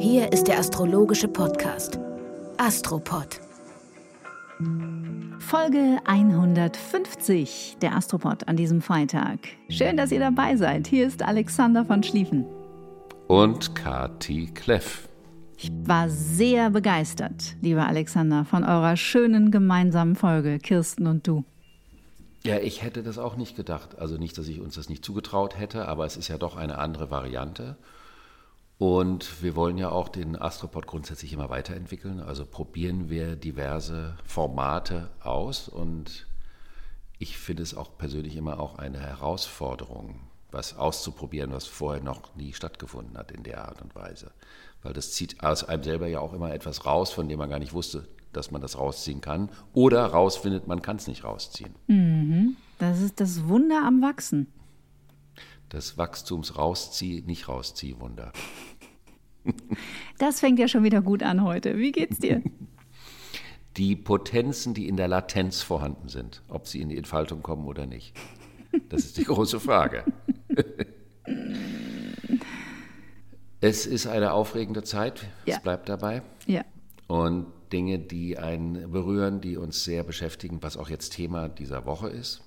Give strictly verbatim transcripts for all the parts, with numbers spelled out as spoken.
Hier ist der astrologische Podcast Astropod. Folge hundertfünfzig, der Astropod an diesem Freitag. Schön, dass ihr dabei seid. Hier ist Alexander von Schlieffen. Und Kati Kleff. Ich war sehr begeistert, lieber Alexander, von eurer schönen gemeinsamen Folge, Kirsten und du. Ja, ich hätte das auch nicht gedacht. Also nicht, dass ich uns das nicht zugetraut hätte, aber es ist ja doch eine andere Variante. Und wir wollen ja auch den Astropod grundsätzlich immer weiterentwickeln. Also probieren wir diverse Formate aus. Und ich finde es auch persönlich immer auch eine Herausforderung, was auszuprobieren, was vorher noch nie stattgefunden hat in der Art und Weise. Weil das zieht aus einem selber ja auch immer etwas raus, von dem man gar nicht wusste, dass man das rausziehen kann. Oder rausfindet, man kann es nicht rausziehen. Mhm. Das ist das Wunder am Wachsen. Das Wachstums-Rauszieh-, nicht Rauszieh-Wunder. Das fängt ja schon wieder gut an heute. Wie geht's dir? Die Potenzen, die in der Latenz vorhanden sind, ob sie in die Entfaltung kommen oder nicht. Das ist die große Frage. Es ist eine aufregende Zeit, ja. Es bleibt dabei. Ja. Und Dinge, die einen berühren, die uns sehr beschäftigen, was auch jetzt Thema dieser Woche ist,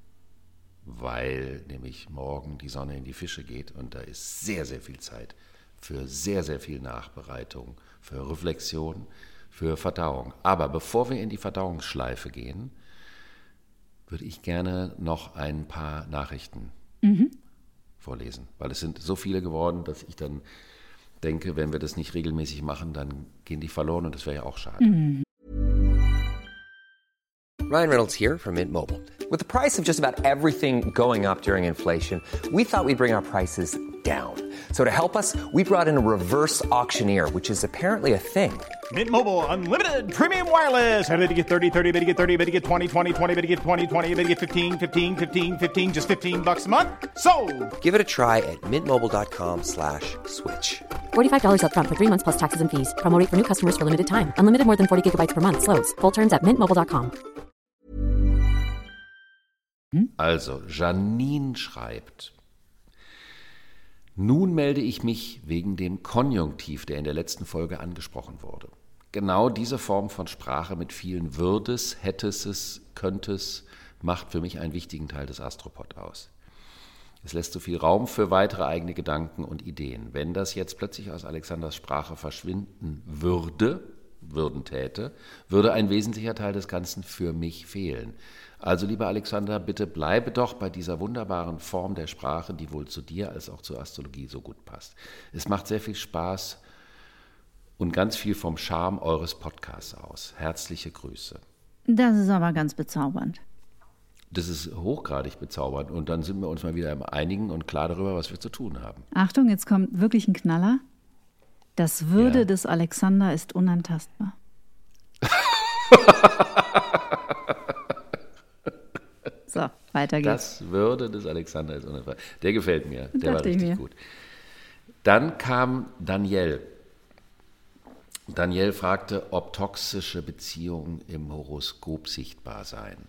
weil nämlich morgen die Sonne in die Fische geht und da ist sehr, sehr viel Zeit für sehr, sehr viel Nachbereitung, für Reflexion, für Verdauung. Aber bevor wir in die Verdauungsschleife gehen, würde ich gerne noch ein paar Nachrichten mhm. vorlesen, weil es sind so viele geworden, dass ich dann denke, wenn wir das nicht regelmäßig machen, dann gehen die verloren und das wäre ja auch schade. Mhm. Ryan Reynolds here from Mint Mobile. With the price of just about everything going up during inflation, we thought we'd bring our prices down. So to help us, we brought in a reverse auctioneer, which is apparently a thing. Mint Mobile Unlimited Premium Wireless. How to get thirty, thirty, how to get thirty, how to get twenty, twenty, twenty, how to get twenty, twenty, how to get fifteen, fifteen, fifteen, fifteen, just fifteen bucks a month? Sold! Give it a try at mintmobile.com slash switch. forty-five dollars up front for three months plus taxes and fees. Promo rate for new customers for limited time. Unlimited more than forty gigabytes per month. Slows full terms at mint mobile dot com. Also, Janine schreibt: Nun melde ich mich wegen dem Konjunktiv, der in der letzten Folge angesprochen wurde. Genau diese Form von Sprache mit vielen Würdes, Hätteses, Könntes macht für mich einen wichtigen Teil des Astropod aus. Es lässt so viel Raum für weitere eigene Gedanken und Ideen. Wenn das jetzt plötzlich aus Alexanders Sprache verschwinden würde, würden täte, würde ein wesentlicher Teil des Ganzen für mich fehlen. Also, lieber Alexander, bitte bleibe doch bei dieser wunderbaren Form der Sprache, die wohl zu dir als auch zur Astrologie so gut passt. Es macht sehr viel Spaß und ganz viel vom Charme eures Podcasts aus. Herzliche Grüße. Das ist aber ganz bezaubernd. Das ist hochgradig bezaubernd und dann sind wir uns mal wieder im Einigen und klar darüber, was wir zu tun haben. Achtung, jetzt kommt wirklich ein Knaller. Das Würde ja. des Alexander ist unantastbar. So, weiter geht's. Das Würde des Alexander ist unantastbar. Der gefällt mir, der war richtig mir. gut. Dann kam Danielle. Danielle fragte, ob toxische Beziehungen im Horoskop sichtbar seien.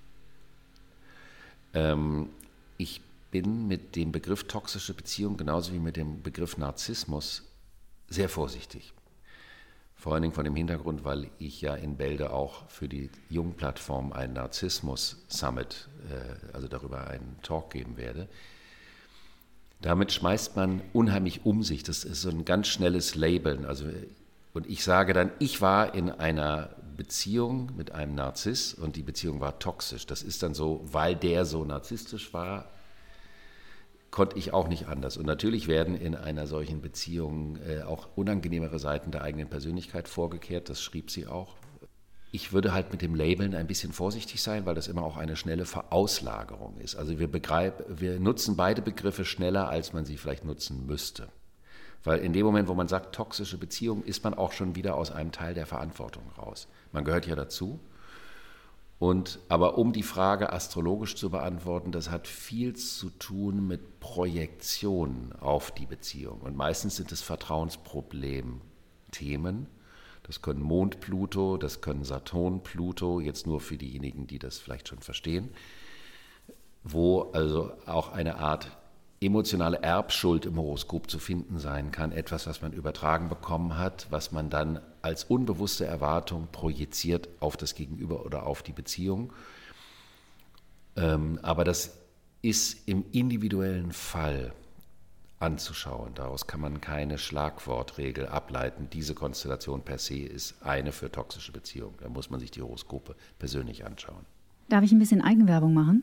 Ähm, ich bin mit dem Begriff toxische Beziehung genauso wie mit dem Begriff Narzissmus sehr vorsichtig. Vor allen Dingen von dem Hintergrund, weil ich ja in Bälde auch für die Jung-Plattform einen Narzissmus-Summit, äh, also darüber einen Talk geben werde. Damit schmeißt man unheimlich um sich. Das ist so ein ganz schnelles Labeln. Also, und ich sage dann, ich war in einer Beziehung mit einem Narziss und die Beziehung war toxisch. Das ist dann so, weil der so narzisstisch war, konnte ich auch nicht anders. Und natürlich werden in einer solchen Beziehung äh, auch unangenehmere Seiten der eigenen Persönlichkeit vorgekehrt, das schrieb sie auch. Ich würde halt mit dem Labeln ein bisschen vorsichtig sein, weil das immer auch eine schnelle Verauslagerung ist. Also wir, begreif, wir nutzen beide Begriffe schneller, als man sie vielleicht nutzen müsste. Weil in dem Moment, wo man sagt, toxische Beziehung, ist man auch schon wieder aus einem Teil der Verantwortung raus. Man gehört ja dazu. Und, aber um die Frage astrologisch zu beantworten, das hat viel zu tun mit Projektionen auf die Beziehung. Und meistens sind es Vertrauensproblem-Themen. Das können Mond Pluto, das können Saturn Pluto, jetzt nur für diejenigen, die das vielleicht schon verstehen, wo also auch eine Art emotionale Erbschuld im Horoskop zu finden sein kann, etwas, was man übertragen bekommen hat, was man dann als unbewusste Erwartung projiziert auf das Gegenüber oder auf die Beziehung. Ähm, aber das ist im individuellen Fall anzuschauen. Daraus kann man keine Schlagwortregel ableiten. Diese Konstellation per se ist eine für toxische Beziehungen. Da muss man sich die Horoskope persönlich anschauen. Darf ich ein bisschen Eigenwerbung machen?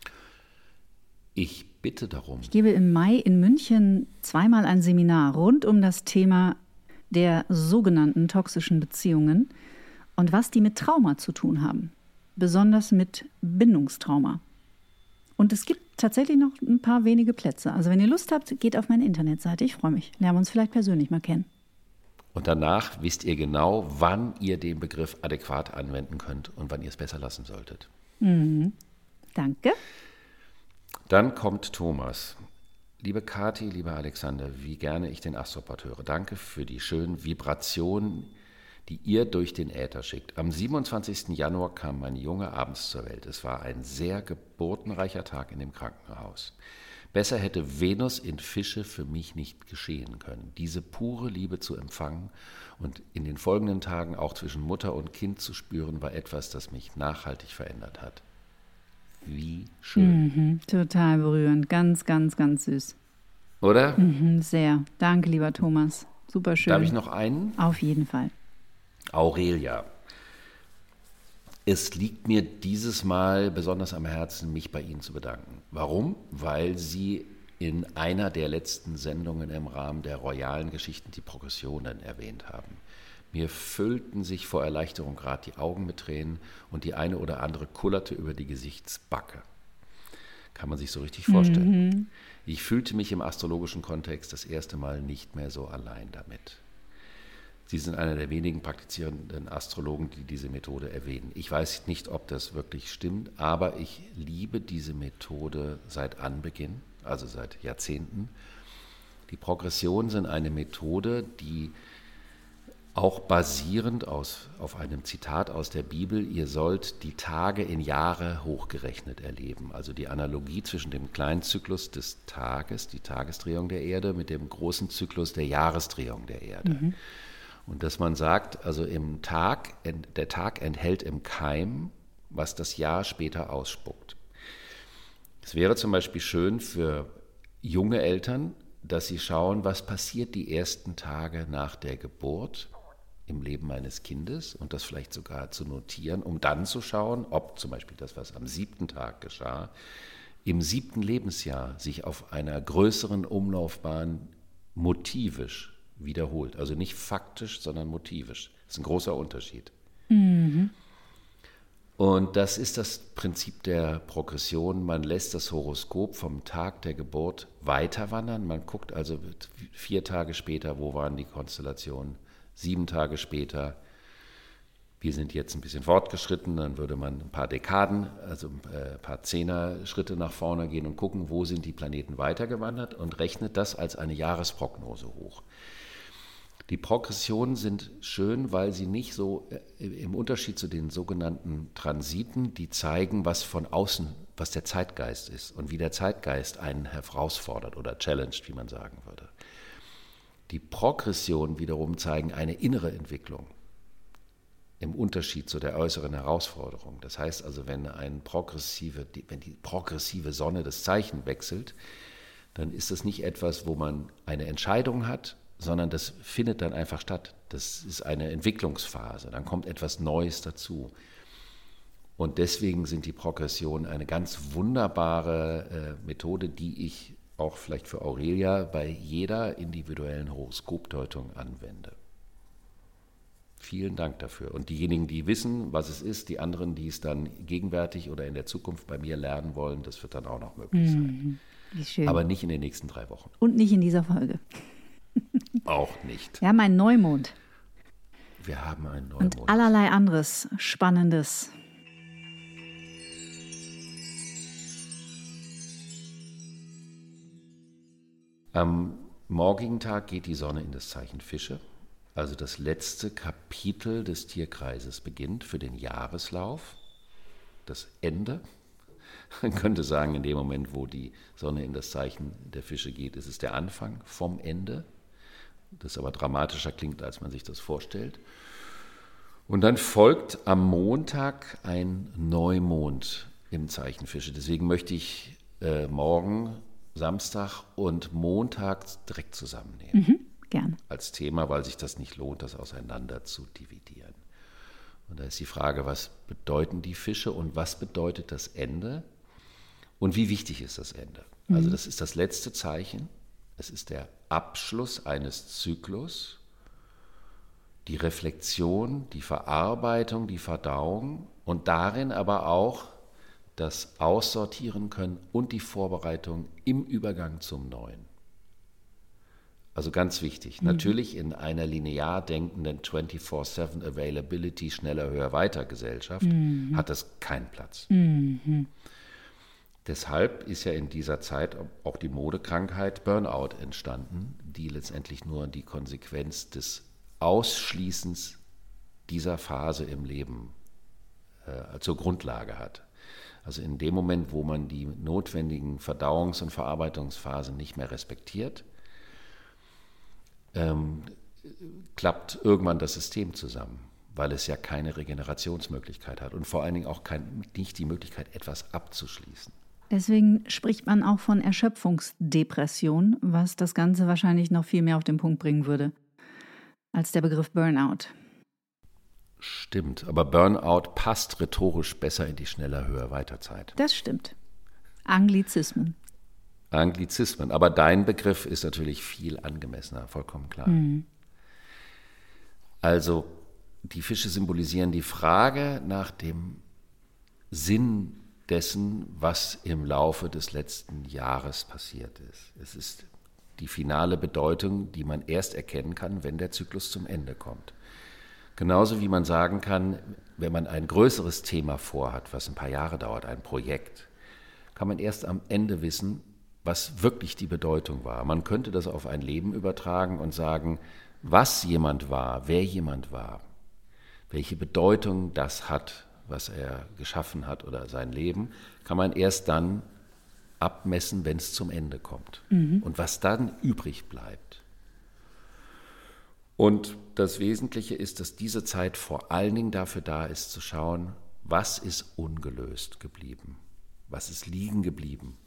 Ich bitte darum. Ich gebe im Mai in München zweimal ein Seminar rund um das Thema der sogenannten toxischen Beziehungen und was die mit Trauma zu tun haben. Besonders mit Bindungstrauma. Und es gibt tatsächlich noch ein paar wenige Plätze. Also wenn ihr Lust habt, geht auf meine Internetseite. Ich freue mich. Lernen wir uns vielleicht persönlich mal kennen. Und danach wisst ihr genau, wann ihr den Begriff adäquat anwenden könnt und wann ihr es besser lassen solltet. Mhm. Danke. Dann kommt Thomas. Liebe Kathi, lieber Alexander, wie gerne ich den Astropod höre. Danke für die schönen Vibrationen, die ihr durch den Äther schickt. Am siebenundzwanzigsten Januar kam mein Junge abends zur Welt. Es war ein sehr geburtenreicher Tag in dem Krankenhaus. Besser hätte Venus in Fische für mich nicht geschehen können. Diese pure Liebe zu empfangen und in den folgenden Tagen auch zwischen Mutter und Kind zu spüren, war etwas, das mich nachhaltig verändert hat. Wie schön. Mhm, total berührend. Ganz, ganz, ganz süß. Oder? Mhm, sehr. Danke, lieber Thomas. Super schön. Darf ich noch einen? Auf jeden Fall. Aurelia. Es liegt mir dieses Mal besonders am Herzen, mich bei Ihnen zu bedanken. Warum? Weil Sie in einer der letzten Sendungen im Rahmen der royalen Geschichten die Progressionen erwähnt haben. Mir füllten sich vor Erleichterung gerade die Augen mit Tränen und die eine oder andere kullerte über die Gesichtsbacke. Kann man sich so richtig vorstellen. Mhm. Ich fühlte mich im astrologischen Kontext das erste Mal nicht mehr so allein damit. Sie sind einer der wenigen praktizierenden Astrologen, die diese Methode erwähnen. Ich weiß nicht, ob das wirklich stimmt, aber ich liebe diese Methode seit Anbeginn, also seit Jahrzehnten. Die Progressionen sind eine Methode, die auch basierend aus, auf einem Zitat aus der Bibel, ihr sollt die Tage in Jahre hochgerechnet erleben. Also die Analogie zwischen dem kleinen Zyklus des Tages, die Tagesdrehung der Erde, mit dem großen Zyklus der Jahresdrehung der Erde. Mhm. Und dass man sagt, also im Tag, der Tag enthält im Keim, was das Jahr später ausspuckt. Es wäre zum Beispiel schön für junge Eltern, dass sie schauen, was passiert die ersten Tage nach der Geburt im Leben eines Kindes und das vielleicht sogar zu notieren, um dann zu schauen, ob zum Beispiel das, was am siebten Tag geschah, im siebten Lebensjahr sich auf einer größeren Umlaufbahn motivisch wiederholt. Also nicht faktisch, sondern motivisch. Das ist ein großer Unterschied. Mhm. Und das ist das Prinzip der Progression. Man lässt das Horoskop vom Tag der Geburt weiter wandern. Man guckt also vier Tage später, wo waren die Konstellationen, sieben Tage später. Wir sind jetzt ein bisschen fortgeschritten, dann würde man ein paar Dekaden, also ein paar Zehner-Schritte nach vorne gehen und gucken, wo sind die Planeten weitergewandert und rechnet das als eine Jahresprognose hoch. Die Progressionen sind schön, weil sie nicht so, im Unterschied zu den sogenannten Transiten, die zeigen, was von außen, was der Zeitgeist ist und wie der Zeitgeist einen herausfordert oder challenged, wie man sagen würde. Die Progressionen wiederum zeigen eine innere Entwicklung im Unterschied zu der äußeren Herausforderung. Das heißt also, wenn, ein progressive, wenn die progressive Sonne das Zeichen wechselt, dann ist das nicht etwas, wo man eine Entscheidung hat, sondern das findet dann einfach statt. Das ist eine Entwicklungsphase, dann kommt etwas Neues dazu. Und deswegen sind die Progressionen eine ganz wunderbare äh, Methode, die ich auch vielleicht für Aurelia bei jeder individuellen Horoskopdeutung anwende. Vielen Dank dafür. Und diejenigen, die wissen, was es ist, die anderen, die es dann gegenwärtig oder in der Zukunft bei mir lernen wollen, das wird dann auch noch möglich sein. Wie schön. Aber nicht in den nächsten drei Wochen. Und nicht in dieser Folge. Auch nicht. Wir haben einen Neumond. Wir haben einen Neumond. Und allerlei anderes Spannendes. Am morgigen Tag geht die Sonne in das Zeichen Fische. Also das letzte Kapitel des Tierkreises beginnt für den Jahreslauf. Das Ende. Man könnte sagen, in dem Moment, wo die Sonne in das Zeichen der Fische geht, ist es der Anfang vom Ende. Das aber dramatischer klingt, als man sich das vorstellt. Und dann folgt am Montag ein Neumond im Zeichen Fische. Deswegen möchte ich äh, morgen, Samstag und Montag direkt zusammennehmen. Mhm, gerne. Als Thema, weil sich das nicht lohnt, das auseinander zu dividieren. Und da ist die Frage, was bedeuten die Fische und was bedeutet das Ende? Und wie wichtig ist das Ende? Mhm. Also das ist das letzte Zeichen. Es ist der Abschluss eines Zyklus, die Reflexion, die Verarbeitung, die Verdauung und darin aber auch das Aussortieren können und die Vorbereitung im Übergang zum Neuen. Also ganz wichtig, mhm. natürlich in einer linear denkenden vierundzwanzig sieben Availability, schneller, höher, weiter Gesellschaft mhm. hat das keinen Platz. Mhm. Deshalb ist ja in dieser Zeit auch die Modekrankheit Burnout entstanden, die letztendlich nur die Konsequenz des Ausschließens dieser Phase im Leben äh, zur Grundlage hat. Also in dem Moment, wo man die notwendigen Verdauungs- und Verarbeitungsphasen nicht mehr respektiert, ähm, klappt irgendwann das System zusammen, weil es ja keine Regenerationsmöglichkeit hat und vor allen Dingen auch kein, nicht die Möglichkeit, etwas abzuschließen. Deswegen spricht man auch von Erschöpfungsdepression, was das Ganze wahrscheinlich noch viel mehr auf den Punkt bringen würde als der Begriff Burnout. Stimmt, aber Burnout passt rhetorisch besser in die schneller, höher, weiter Zeit. Das stimmt. Anglizismen. Anglizismen, aber dein Begriff ist natürlich viel angemessener, vollkommen klar. Mhm. Also die Fische symbolisieren die Frage nach dem Sinn dessen, was im Laufe des letzten Jahres passiert ist. Es ist die finale Bedeutung, die man erst erkennen kann, wenn der Zyklus zum Ende kommt. Genauso wie man sagen kann, wenn man ein größeres Thema vorhat, was ein paar Jahre dauert, ein Projekt, kann man erst am Ende wissen, was wirklich die Bedeutung war. Man könnte das auf ein Leben übertragen und sagen, was jemand war, wer jemand war, welche Bedeutung das hat, was er geschaffen hat oder sein Leben, kann man erst dann abmessen, wenn es zum Ende kommt. Mhm. Und was dann übrig bleibt. Und das Wesentliche ist, dass diese Zeit vor allen Dingen dafür da ist, zu schauen, was ist ungelöst geblieben, was ist liegen geblieben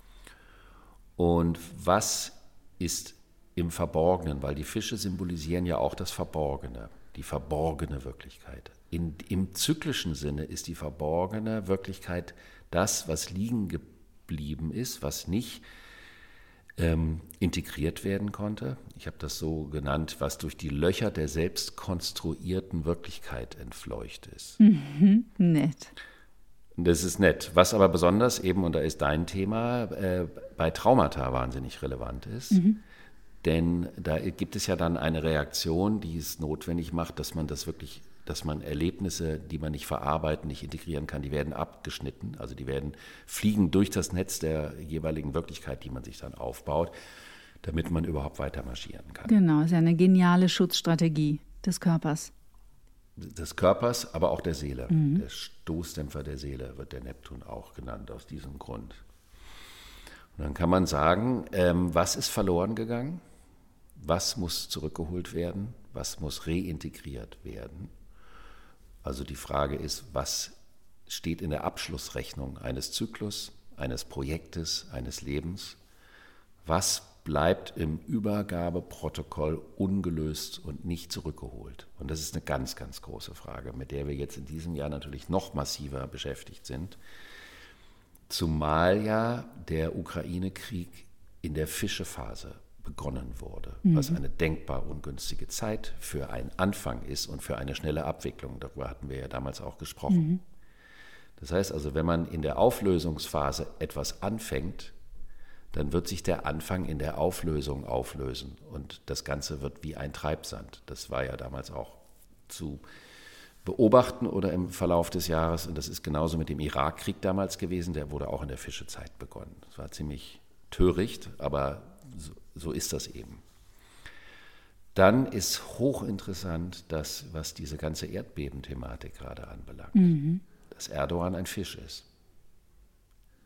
und was ist im Verborgenen, weil die Fische symbolisieren ja auch das Verborgene, die verborgene Wirklichkeit. In, im zyklischen Sinne ist die verborgene Wirklichkeit das, was liegen geblieben ist, was nicht ähm, integriert werden konnte. Ich habe das so genannt, was durch die Löcher der selbst konstruierten Wirklichkeit entfleucht ist. Mhm, nett. Das ist nett. Was aber besonders eben, und da ist dein Thema, äh, bei Traumata wahnsinnig relevant ist. Mhm. Denn da gibt es ja dann eine Reaktion, die es notwendig macht, dass man das wirklich, dass man Erlebnisse, die man nicht verarbeiten, nicht integrieren kann, die werden abgeschnitten. Also die werden fliegen durch das Netz der jeweiligen Wirklichkeit, die man sich dann aufbaut, damit man überhaupt weiter marschieren kann. Genau, ist ja eine geniale Schutzstrategie des Körpers. Des Körpers, aber auch der Seele. Mhm. Der Stoßdämpfer der Seele wird der Neptun auch genannt, aus diesem Grund. Und dann kann man sagen, ähm, was ist verloren gegangen? Was muss zurückgeholt werden? Was muss reintegriert werden? Also die Frage ist, was steht in der Abschlussrechnung eines Zyklus, eines Projektes, eines Lebens? Was bleibt im Übergabeprotokoll ungelöst und nicht zurückgeholt? Und das ist eine ganz, ganz große Frage, mit der wir jetzt in diesem Jahr natürlich noch massiver beschäftigt sind. Zumal ja der Ukraine-Krieg in der Fischephase begonnen wurde, mhm. was eine denkbar ungünstige Zeit für einen Anfang ist und für eine schnelle Abwicklung. Darüber hatten wir ja damals auch gesprochen. Mhm. Das heißt also, wenn man in der Auflösungsphase etwas anfängt, dann wird sich der Anfang in der Auflösung auflösen und das Ganze wird wie ein Treibsand. Das war ja damals auch zu beobachten oder im Verlauf des Jahres, und das ist genauso mit dem Irakkrieg damals gewesen, der wurde auch in der Fischezeit begonnen. Das war ziemlich töricht, aber so, so ist das eben. Dann ist hochinteressant das, was diese ganze Erdbebenthematik gerade anbelangt, mhm. dass Erdogan ein Fisch ist.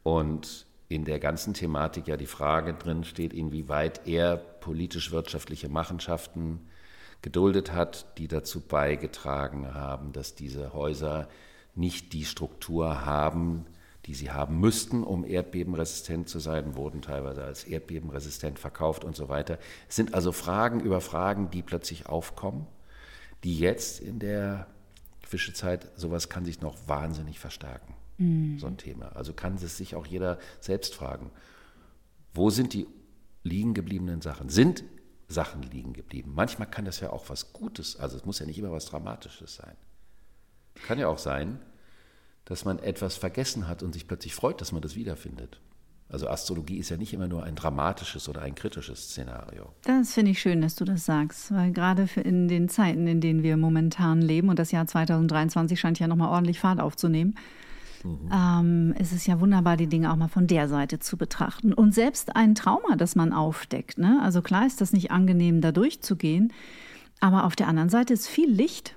Und in der ganzen Thematik ja die Frage drin steht, inwieweit er politisch-wirtschaftliche Machenschaften geduldet hat, die dazu beigetragen haben, dass diese Häuser nicht die Struktur haben, die sie haben müssten, um erdbebenresistent zu sein, wurden teilweise als erdbebenresistent verkauft und so weiter. Es sind also Fragen über Fragen, die plötzlich aufkommen, die jetzt in der Fischezeit, sowas kann sich noch wahnsinnig verstärken, mhm. so ein Thema. Also kann es sich auch jeder selbst fragen, wo sind die liegen gebliebenen Sachen? Sind Sachen liegen geblieben? Manchmal kann das ja auch was Gutes, also es muss ja nicht immer was Dramatisches sein. Kann ja auch sein, dass man etwas vergessen hat und sich plötzlich freut, dass man das wiederfindet. Also Astrologie ist ja nicht immer nur ein dramatisches oder ein kritisches Szenario. Das finde ich schön, dass du das sagst, weil gerade für in den Zeiten, in denen wir momentan leben, und das Jahr zwanzig dreiundzwanzig scheint ja nochmal ordentlich Fahrt aufzunehmen, mhm. ähm, ist es ja wunderbar, die Dinge auch mal von der Seite zu betrachten. Und selbst ein Trauma, das man aufdeckt, ne? Also klar ist das nicht angenehm, da durchzugehen, aber auf der anderen Seite ist viel Licht.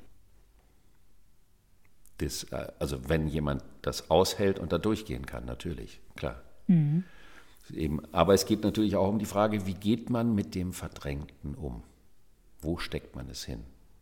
Das, also wenn jemand das aushält und da durchgehen kann, natürlich, klar. Mhm. Eben, aber es geht natürlich auch um die Frage, wie geht man mit dem Verdrängten um? Wo steckt man es hin?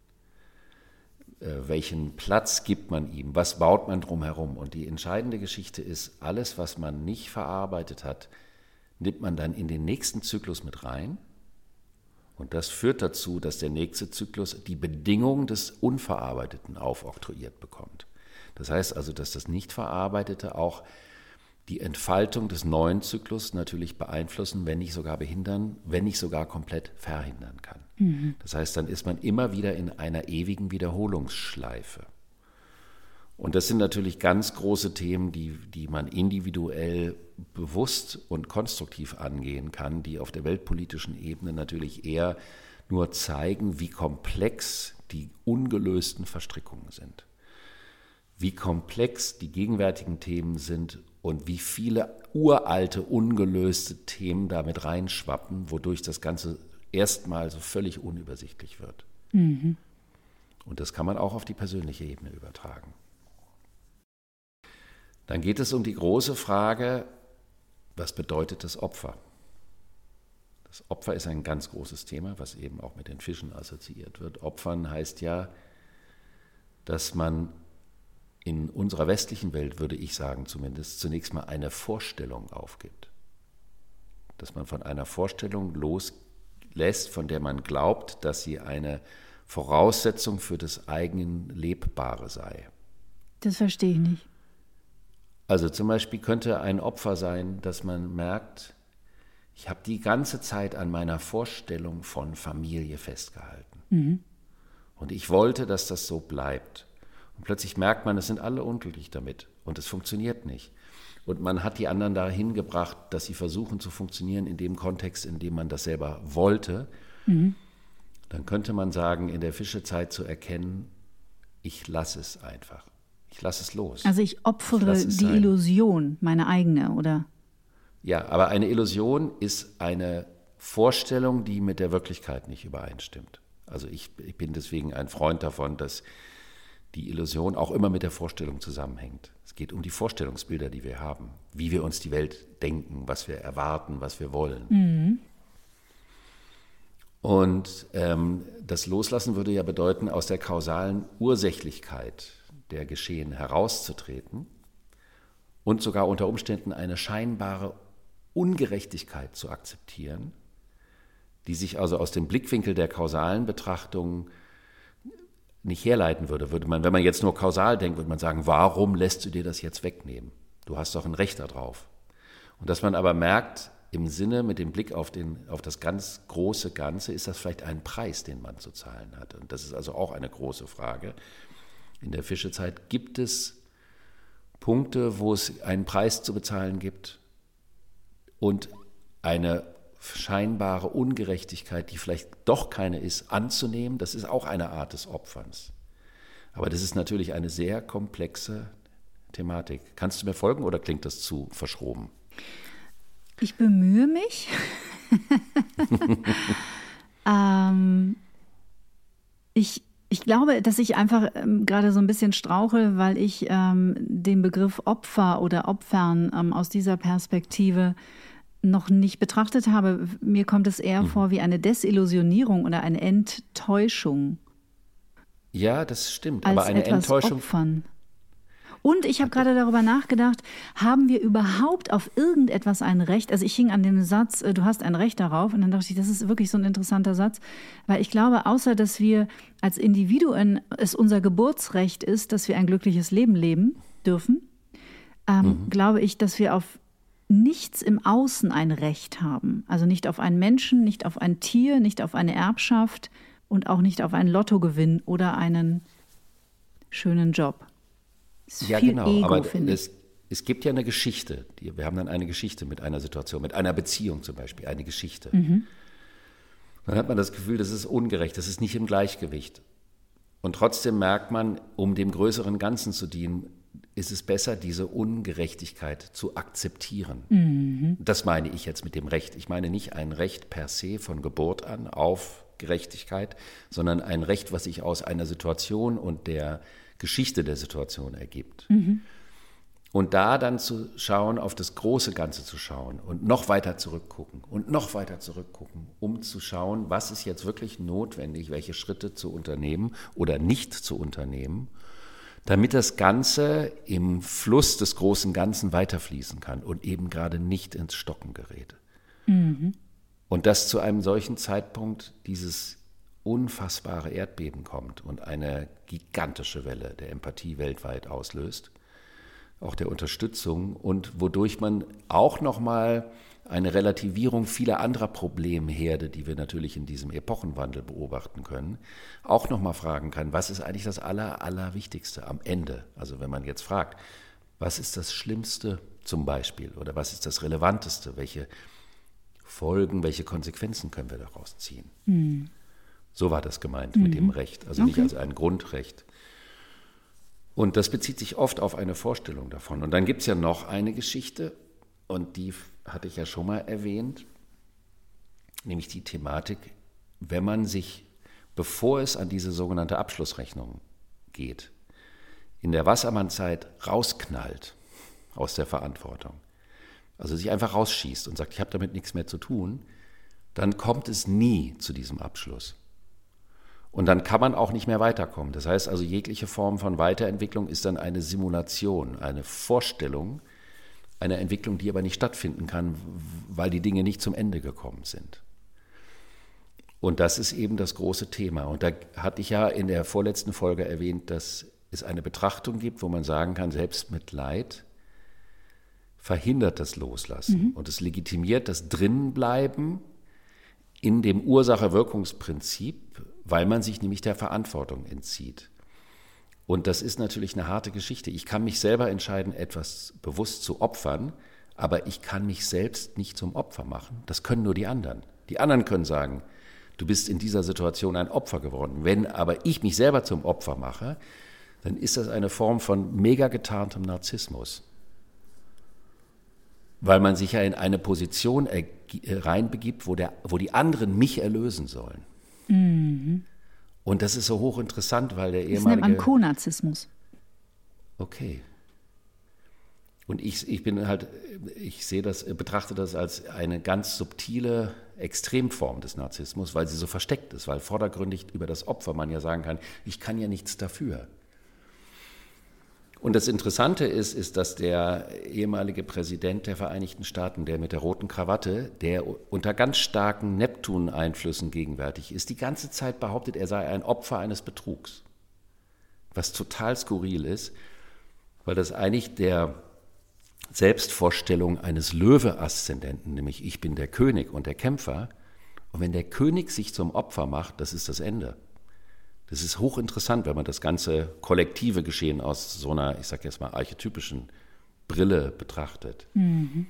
Äh, welchen Platz gibt man ihm? Was baut man drumherum? Und die entscheidende Geschichte ist, alles, was man nicht verarbeitet hat, nimmt man dann in den nächsten Zyklus mit rein. Und das führt dazu, dass der nächste Zyklus die Bedingungen des Unverarbeiteten aufoktroyiert bekommt. Das heißt also, dass das Nicht-Verarbeitete auch die Entfaltung des neuen Zyklus natürlich beeinflussen, wenn nicht sogar behindern, wenn nicht sogar komplett verhindern kann. Mhm. Das heißt, dann ist man immer wieder in einer ewigen Wiederholungsschleife. Und das sind natürlich ganz große Themen, die, die man individuell bewusst und konstruktiv angehen kann, die auf der weltpolitischen Ebene natürlich eher nur zeigen, wie komplex die ungelösten Verstrickungen sind, wie komplex die gegenwärtigen Themen sind und wie viele uralte, ungelöste Themen damit reinschwappen, wodurch das Ganze erstmal so völlig unübersichtlich wird. Mhm. Und das kann man auch auf die persönliche Ebene übertragen. Dann geht es um die große Frage, was bedeutet das Opfer? Das Opfer ist ein ganz großes Thema, was eben auch mit den Fischen assoziiert wird. Opfern heißt ja, dass man in unserer westlichen Welt, würde ich sagen zumindest, zunächst mal eine Vorstellung aufgibt. Dass man von einer Vorstellung loslässt, von der man glaubt, dass sie eine Voraussetzung für das eigene Lebbare sei. Das verstehe ich nicht. Also zum Beispiel könnte ein Opfer sein, dass man merkt, ich habe die ganze Zeit an meiner Vorstellung von Familie festgehalten. Mhm. Und ich wollte, dass das so bleibt. Und plötzlich merkt man, es sind alle unglücklich damit und es funktioniert nicht. Und man hat die anderen dahin gebracht, dass sie versuchen zu funktionieren in dem Kontext, in dem man das selber wollte. Mhm. Dann könnte man sagen, in der Fischezeit zu erkennen, ich lasse es einfach. Ich lasse es los. Also ich opfere ich die sein. Illusion, meine eigene, oder? Ja, aber eine Illusion ist eine Vorstellung, die mit der Wirklichkeit nicht übereinstimmt. Also ich, ich bin deswegen ein Freund davon, dass die Illusion auch immer mit der Vorstellung zusammenhängt. Es geht um die Vorstellungsbilder, die wir haben, wie wir uns die Welt denken, was wir erwarten, was wir wollen. Mhm. Und ähm, das Loslassen würde ja bedeuten, aus der kausalen Ursächlichkeit der Geschehen herauszutreten und sogar unter Umständen eine scheinbare Ungerechtigkeit zu akzeptieren, die sich also aus dem Blickwinkel der kausalen Betrachtung nicht herleiten würde. Würde man, wenn man jetzt nur kausal denkt, würde man sagen, warum lässt du dir das jetzt wegnehmen? Du hast doch ein Recht darauf. Und dass man aber merkt, im Sinne mit dem Blick auf, den, auf das ganz große Ganze, ist das vielleicht ein Preis, den man zu zahlen hat. Und das ist also auch eine große Frage. In der Fischezeit gibt es Punkte, wo es einen Preis zu bezahlen gibt und eine scheinbare Ungerechtigkeit, die vielleicht doch keine ist, anzunehmen. Das ist auch eine Art des Opferns. Aber das ist natürlich eine sehr komplexe Thematik. Kannst du mir folgen oder klingt das zu verschroben? Ich bemühe mich. ähm, ich, ich Ich glaube, dass ich einfach ähm, gerade so ein bisschen strauche, weil ich ähm, den Begriff Opfer oder Opfern ähm, aus dieser Perspektive noch nicht betrachtet habe. Mir kommt es eher mhm. vor wie eine Desillusionierung oder eine Enttäuschung. Ja, das stimmt. Als aber eine etwas Enttäuschung. Opfern. Und ich habe gerade darüber nachgedacht, haben wir überhaupt auf irgendetwas ein Recht? Also ich hing an dem Satz, äh, du hast ein Recht darauf. Und dann dachte ich, das ist wirklich so ein interessanter Satz. Weil ich glaube, außer dass wir als Individuen, es unser Geburtsrecht ist, dass wir ein glückliches Leben leben dürfen, ähm, mhm. glaube ich, dass wir auf nichts im Außen ein Recht haben. Also nicht auf einen Menschen, nicht auf ein Tier, nicht auf eine Erbschaft und auch nicht auf einen Lottogewinn oder einen schönen Job. Ist ja, viel genau, Ego, aber finde ich. es, es gibt ja eine Geschichte. Die, wir haben dann eine Geschichte mit einer Situation, mit einer Beziehung zum Beispiel, eine Geschichte. Mhm. Dann hat man das Gefühl, das ist ungerecht, das ist nicht im Gleichgewicht. Und trotzdem merkt man, um dem größeren Ganzen zu dienen, ist es besser, diese Ungerechtigkeit zu akzeptieren. Mhm. Das meine ich jetzt mit dem Recht. Ich meine nicht ein Recht per se von Geburt an auf Gerechtigkeit, sondern ein Recht, was sich aus einer Situation und der Geschichte der Situation ergibt. Mhm. Und da dann zu schauen, auf das große Ganze zu schauen und noch weiter zurückgucken und noch weiter zurückgucken, um zu schauen, was ist jetzt wirklich notwendig, welche Schritte zu unternehmen oder nicht zu unternehmen, damit das Ganze im Fluss des großen Ganzen weiterfließen kann und eben gerade nicht ins Stocken gerät. Mhm. Und dass zu einem solchen Zeitpunkt dieses unfassbare Erdbeben kommt und eine gigantische Welle der Empathie weltweit auslöst, auch der Unterstützung und wodurch man auch nochmal eine Relativierung vieler anderer Problemherde, die wir natürlich in diesem Epochenwandel beobachten können, auch nochmal fragen kann, was ist eigentlich das Aller, Allerwichtigste am Ende? Also wenn man jetzt fragt, was ist das Schlimmste zum Beispiel oder was ist das Relevanteste? Welche Folgen, welche Konsequenzen können wir daraus ziehen? Mhm. So war das gemeint mhm. mit dem Recht, also okay. nicht als ein Grundrecht. Und das bezieht sich oft auf eine Vorstellung davon. Und dann gibt es ja noch eine Geschichte, und die hatte ich ja schon mal erwähnt, nämlich die Thematik, wenn man sich, bevor es an diese sogenannte Abschlussrechnung geht, in der Wassermann-Zeit rausknallt aus der Verantwortung, also sich einfach rausschießt und sagt, ich habe damit nichts mehr zu tun, dann kommt es nie zu diesem Abschluss. Und dann kann man auch nicht mehr weiterkommen. Das heißt also, jegliche Form von Weiterentwicklung ist dann eine Simulation, eine Vorstellung einer Entwicklung, die aber nicht stattfinden kann, weil die Dinge nicht zum Ende gekommen sind. Und das ist eben das große Thema. Und da hatte ich ja in der vorletzten Folge erwähnt, dass es eine Betrachtung gibt, wo man sagen kann, Selbstmitleid verhindert das Loslassen mhm. und es legitimiert das Drinnenbleiben in dem Ursache-Wirkungsprinzip, weil man sich nämlich der Verantwortung entzieht. Und das ist natürlich eine harte Geschichte. Ich kann mich selber entscheiden, etwas bewusst zu opfern, aber ich kann mich selbst nicht zum Opfer machen. Das können nur die anderen. Die anderen können sagen, du bist in dieser Situation ein Opfer geworden. Wenn aber ich mich selber zum Opfer mache, dann ist das eine Form von mega getarntem Narzissmus. Weil man sich ja in eine Position reinbegibt, wo, der, wo die anderen mich erlösen sollen. Mhm. Und das ist so hochinteressant, weil der ehemalige... Das nennt man Konarzissmus. Okay. Und ich, ich bin halt, ich sehe das, betrachte das als eine ganz subtile Extremform des Narzissmus, weil sie so versteckt ist, weil vordergründig über das Opfer man ja sagen kann, ich kann ja nichts dafür. Und das Interessante ist, ist, dass der ehemalige Präsident der Vereinigten Staaten, der mit der roten Krawatte, der unter ganz starken Neptun-Einflüssen gegenwärtig ist, die ganze Zeit behauptet, er sei ein Opfer eines Betrugs. Was total skurril ist, weil das eigentlich der Selbstvorstellung eines Löwe-Aszendenten, nämlich ich bin der König und der Kämpfer, und wenn der König sich zum Opfer macht, das ist das Ende. Das ist hochinteressant, wenn man das ganze kollektive Geschehen aus so einer, ich sage jetzt mal, archetypischen Brille betrachtet. Mhm.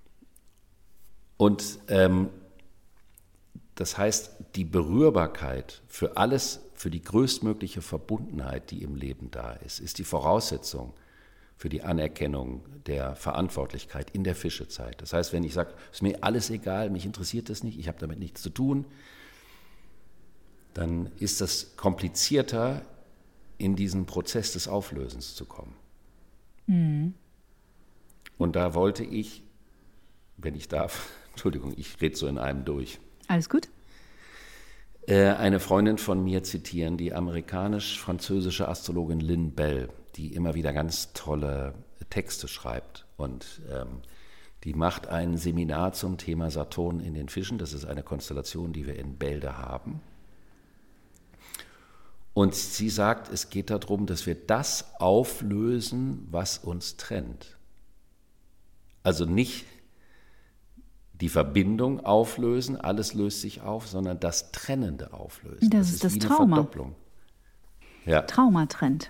Und ähm, das heißt, die Berührbarkeit für alles, für die größtmögliche Verbundenheit, die im Leben da ist, ist die Voraussetzung für die Anerkennung der Verantwortlichkeit in der Fischezeit. Das heißt, wenn ich sage, ist mir alles egal, mich interessiert das nicht, ich habe damit nichts zu tun, dann ist das komplizierter, in diesen Prozess des Auflösens zu kommen. Mhm. Und da wollte ich, wenn ich darf, Entschuldigung, ich rede so in einem durch. Alles gut. Eine Freundin von mir zitieren, die amerikanisch-französische Astrologin Lynn Bell, die immer wieder ganz tolle Texte schreibt. Und ähm, die macht ein Seminar zum Thema Saturn in den Fischen. Das ist eine Konstellation, die wir in Bälde haben. Und sie sagt, es geht darum, dass wir das auflösen, was uns trennt. Also nicht die Verbindung auflösen, alles löst sich auf, sondern das Trennende auflösen. Das, das ist das wie eine Trauma. Verdopplung. Ja. Trauma trennt.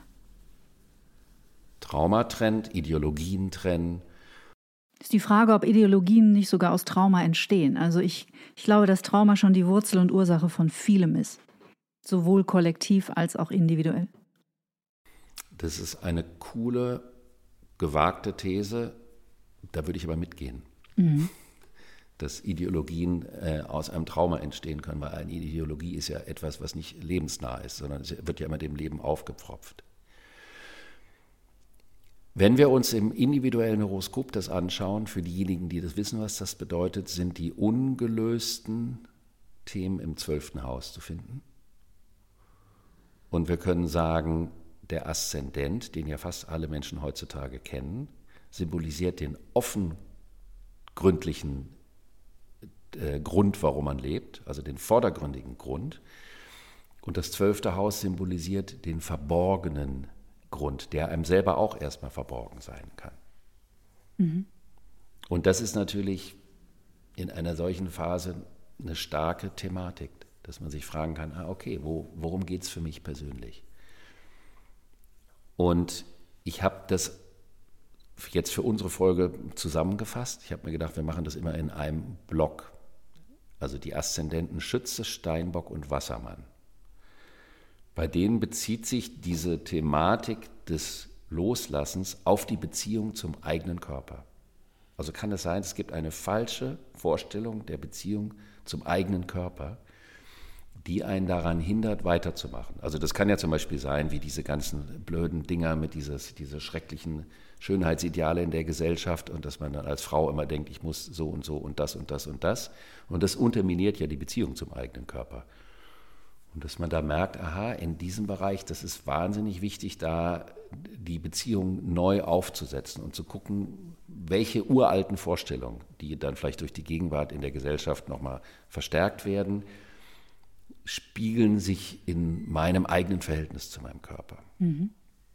Trauma trennt, Ideologien trennen. Ist die Frage, ob Ideologien nicht sogar aus Trauma entstehen. Also ich, ich glaube, dass Trauma schon die Wurzel und Ursache von vielem ist. Sowohl kollektiv als auch individuell. Das ist eine coole, gewagte These, da würde ich aber mitgehen. Mhm. Dass Ideologien äh, aus einem Trauma entstehen können, weil eine Ideologie ist ja etwas, was nicht lebensnah ist, sondern es wird ja immer dem Leben aufgepfropft. Wenn wir uns im individuellen Horoskop das anschauen, für diejenigen, die das wissen, was das bedeutet, sind die ungelösten Themen im zwölften Haus zu finden. Und wir können sagen, der Aszendent, den ja fast alle Menschen heutzutage kennen, symbolisiert den offengründlichen äh, Grund, warum man lebt, also den vordergründigen Grund. Und das zwölfte Haus symbolisiert den verborgenen Grund, der einem selber auch erstmal verborgen sein kann. Mhm. Und das ist natürlich in einer solchen Phase eine starke Thematik, dass man sich fragen kann, ah, okay, wo, worum geht es für mich persönlich? Und ich habe das jetzt für unsere Folge zusammengefasst. Ich habe mir gedacht, wir machen das immer in einem Block. Also die Aszendenten Schütze, Steinbock und Wassermann. Bei denen bezieht sich diese Thematik des Loslassens auf die Beziehung zum eigenen Körper. Also kann es sein, es gibt eine falsche Vorstellung der Beziehung zum eigenen Körper, die einen daran hindert, weiterzumachen. Also das kann ja zum Beispiel sein, wie diese ganzen blöden Dinger mit dieses, diese schrecklichen Schönheitsideale in der Gesellschaft und dass man dann als Frau immer denkt, ich muss so und so und das und das und das. Und das unterminiert ja die Beziehung zum eigenen Körper. Und dass man da merkt, aha, in diesem Bereich, das ist wahnsinnig wichtig, da die Beziehung neu aufzusetzen und zu gucken, welche uralten Vorstellungen, die dann vielleicht durch die Gegenwart in der Gesellschaft nochmal verstärkt werden, spiegeln sich in meinem eigenen Verhältnis zu meinem Körper. Mhm.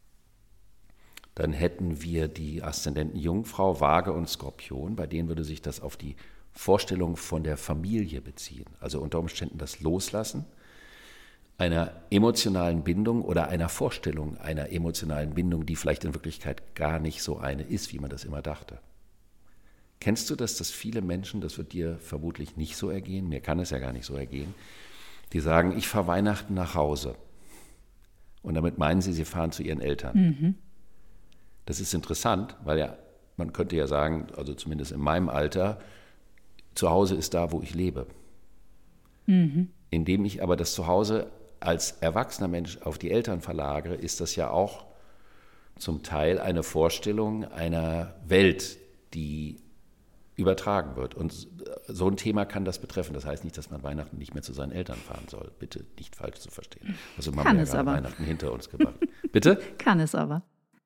Dann hätten wir die Aszendenten Jungfrau, Waage und Skorpion, bei denen würde sich das auf die Vorstellung von der Familie beziehen. Also unter Umständen das Loslassen einer emotionalen Bindung oder einer Vorstellung einer emotionalen Bindung, die vielleicht in Wirklichkeit gar nicht so eine ist, wie man das immer dachte. Kennst du das, dass viele Menschen, das wird dir vermutlich nicht so ergehen, mir kann es ja gar nicht so ergehen, die sagen, ich fahre Weihnachten nach Hause. Und damit meinen sie, sie fahren zu ihren Eltern. Mhm. Das ist interessant, weil ja, man könnte ja sagen, also zumindest in meinem Alter, zu Hause ist da, wo ich lebe. Mhm. Indem ich aber das Zuhause als erwachsener Mensch auf die Eltern verlagere, ist das ja auch zum Teil eine Vorstellung einer Welt, die übertragen wird. Und so ein Thema kann das betreffen. Das heißt nicht, dass man Weihnachten nicht mehr zu seinen Eltern fahren soll. Bitte nicht falsch zu verstehen. Also man hat ja gerade Weihnachten hinter uns gebracht. Bitte? Kann es aber.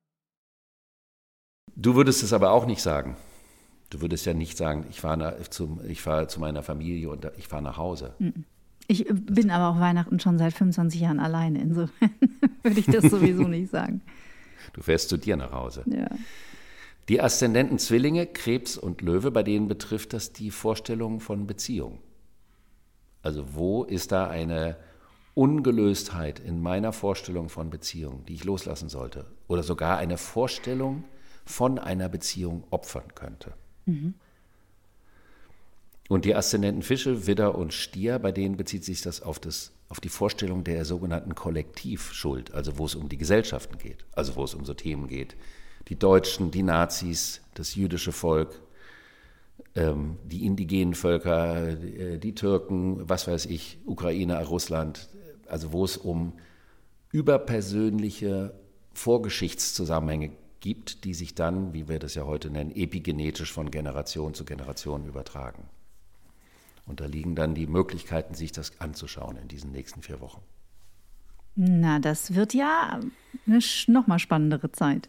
Du würdest es aber auch nicht sagen. Du würdest ja nicht sagen, ich fahre zum, ich fahre zu meiner Familie und ich fahre nach Hause. Ich bin aber auch Weihnachten schon seit fünfundzwanzig Jahren alleine. Insofern würde ich das sowieso nicht sagen. Du fährst zu dir nach Hause. Ja. Die Aszendenten Zwillinge, Krebs und Löwe, bei denen betrifft das die Vorstellung von Beziehung. Also wo ist da eine Ungelöstheit in meiner Vorstellung von Beziehung, die ich loslassen sollte? Oder sogar eine Vorstellung von einer Beziehung opfern könnte? Mhm. Und die Aszendenten Fische, Widder und Stier, bei denen bezieht sich das auf, das auf die Vorstellung der sogenannten Kollektivschuld, also wo es um die Gesellschaften geht, also wo es um so Themen geht. Die Deutschen, die Nazis, das jüdische Volk, ähm, die indigenen Völker, die, die Türken, was weiß ich, Ukraine, Russland, also wo es um überpersönliche Vorgeschichtszusammenhänge gibt, die sich dann, wie wir das ja heute nennen, epigenetisch von Generation zu Generation übertragen. Und da liegen dann die Möglichkeiten, sich das anzuschauen in diesen nächsten vier Wochen. Na, das wird ja eine noch mal spannendere Zeit.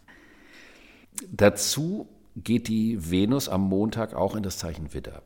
Dazu geht die Venus am Montag auch in das Zeichen Widder.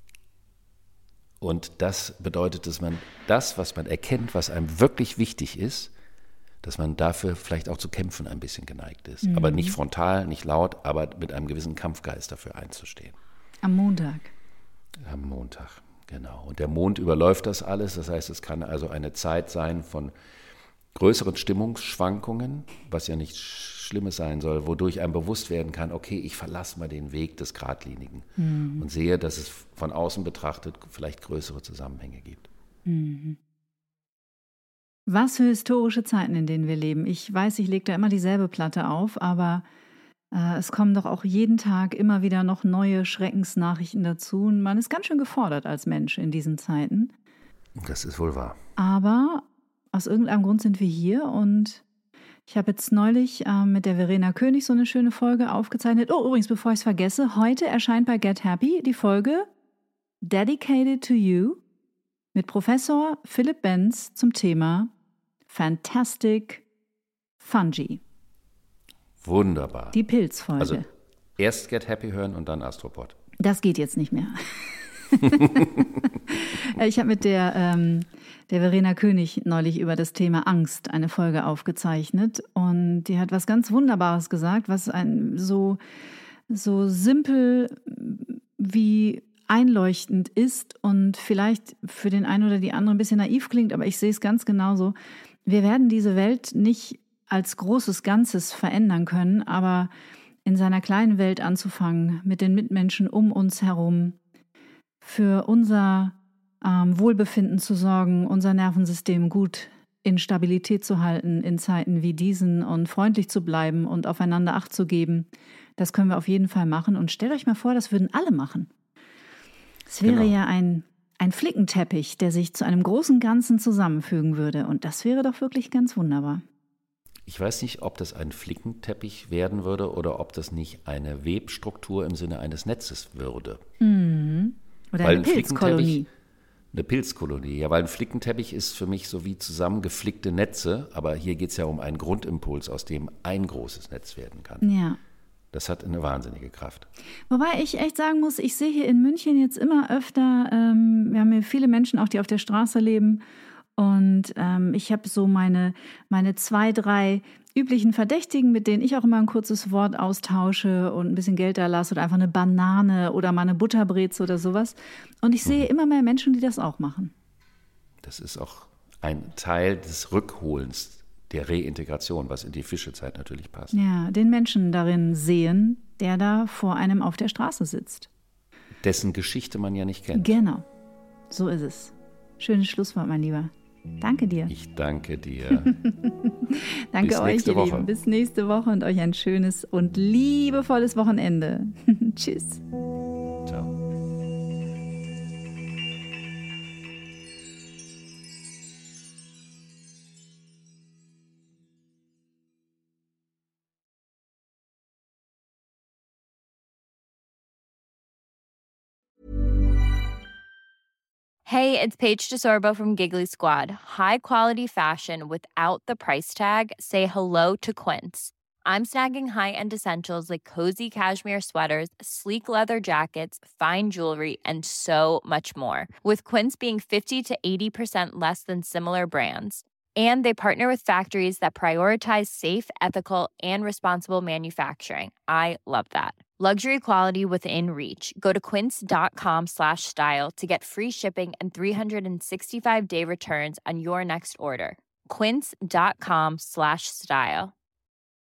Und das bedeutet, dass man das, was man erkennt, was einem wirklich wichtig ist, dass man dafür vielleicht auch zu kämpfen ein bisschen geneigt ist. Mhm. Aber nicht frontal, nicht laut, aber mit einem gewissen Kampfgeist dafür einzustehen. Am Montag. Am Montag, genau. Und der Mond überläuft das alles. Das heißt, es kann also eine Zeit sein von größeren Stimmungsschwankungen, was ja nichts Schlimmes sein soll, wodurch einem bewusst werden kann, okay, ich verlasse mal den Weg des Geradlinigen mhm. und sehe, dass es von außen betrachtet vielleicht größere Zusammenhänge gibt. Mhm. Was für historische Zeiten, in denen wir leben. Ich weiß, ich lege da immer dieselbe Platte auf, aber äh, es kommen doch auch jeden Tag immer wieder noch neue Schreckensnachrichten dazu. Und man ist ganz schön gefordert als Mensch in diesen Zeiten. Das ist wohl wahr. Aber aus irgendeinem Grund sind wir hier und ich habe jetzt neulich äh, mit der Verena König so eine schöne Folge aufgezeichnet. Oh, übrigens, bevor ich es vergesse, heute erscheint bei Get Happy die Folge Dedicated to You mit Professor Philipp Benz zum Thema Fantastic Fungi. Wunderbar. Die Pilzfolge. Also erst Get Happy hören und dann Astropod. Das geht jetzt nicht mehr. Ich habe mit der, ähm, der Verena König neulich über das Thema Angst eine Folge aufgezeichnet und die hat was ganz Wunderbares gesagt, was ein so, so simpel wie einleuchtend ist und vielleicht für den einen oder die andere ein bisschen naiv klingt, aber ich sehe es ganz genauso. Wir werden diese Welt nicht als großes Ganzes verändern können, aber in seiner kleinen Welt anzufangen, mit den Mitmenschen um uns herum, für unser ähm, Wohlbefinden zu sorgen, unser Nervensystem gut in Stabilität zu halten in Zeiten wie diesen und freundlich zu bleiben und aufeinander Acht zu geben, das können wir auf jeden Fall machen. Und stellt euch mal vor, das würden alle machen. Es wäre genau. ja ein, ein Flickenteppich, der sich zu einem großen Ganzen zusammenfügen würde. Und das wäre doch wirklich ganz wunderbar. Ich weiß nicht, ob das ein Flickenteppich werden würde oder ob das nicht eine Webstruktur im Sinne eines Netzes würde. Mhm. Oder weil eine ein Pilzkolonie. Eine Pilzkolonie, ja, weil ein Flickenteppich ist für mich so wie zusammengeflickte Netze, aber hier geht es ja um einen Grundimpuls, aus dem ein großes Netz werden kann. Ja. Das hat eine wahnsinnige Kraft. Wobei ich echt sagen muss, ich sehe hier in München jetzt immer öfter, ähm, wir haben hier viele Menschen auch, die auf der Straße leben und ähm, ich habe so meine, meine zwei, drei üblichen Verdächtigen, mit denen ich auch immer ein kurzes Wort austausche und ein bisschen Geld da lasse oder einfach eine Banane oder mal eine Butterbreze oder sowas. Und ich sehe immer mehr Menschen, die das auch machen. Das ist auch ein Teil des Rückholens, der Reintegration, was in die Fischezeit natürlich passt. Ja, den Menschen darin sehen, der da vor einem auf der Straße sitzt. Dessen Geschichte man ja nicht kennt. Genau, so ist es. Schönes Schlusswort, mein Lieber. Danke dir. Ich danke dir. Danke Bis euch, nächste ihr Woche. Lieben. Bis nächste Woche und euch ein schönes und liebevolles Wochenende. Tschüss. Ciao. Hey, it's Paige DeSorbo from Giggly Squad. High quality fashion without the price tag. Say hello to Quince. I'm snagging high-end essentials like cozy cashmere sweaters, sleek leather jackets, fine jewelry, and so much more. With Quince being fifty to eighty percent less than similar brands. And they partner with factories that prioritize safe, ethical, and responsible manufacturing. I love that. Luxury quality within reach. Go to quince.com slash style to get free shipping and three sixty-five day returns on your next order. Quince.com slash style.